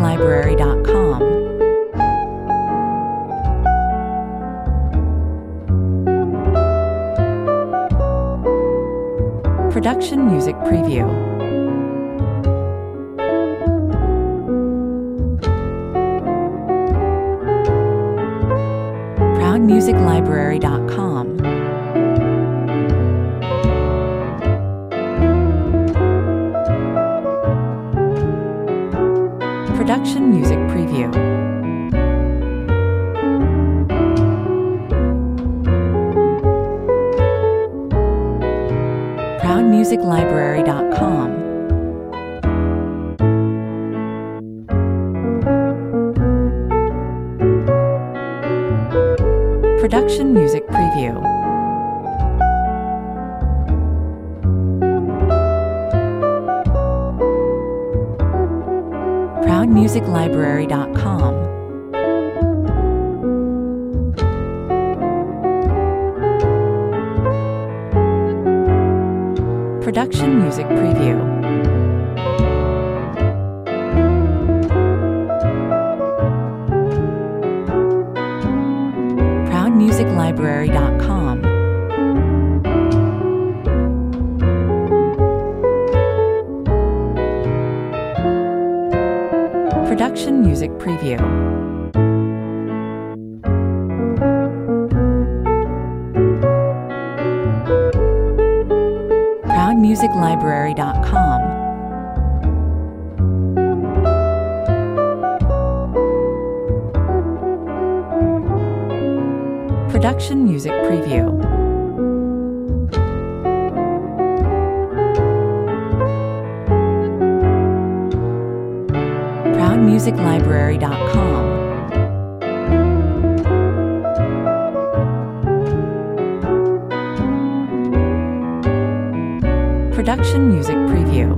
ProudMusicLibrary.com. Production Music Preview. ProudMusicLibrary.com. Production Music Preview. ProudMusicLibrary.com. Production Music Preview. ProudMusicLibrary.com. Production Music Preview. ProudMusicLibrary.com. Production Music Preview. ProudMusicLibrary.com. Production Music Preview. ProudMusicLibrary.com. Production Music Preview.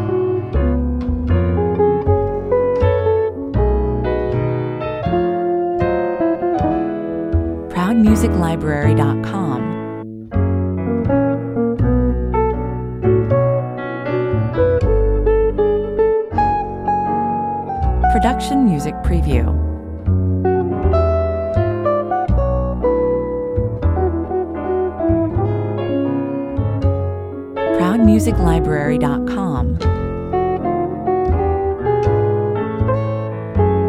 ProudMusicLibrary.com. Production Music Preview. ProudMusicLibrary.com.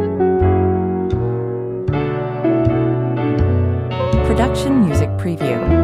Production Music Preview.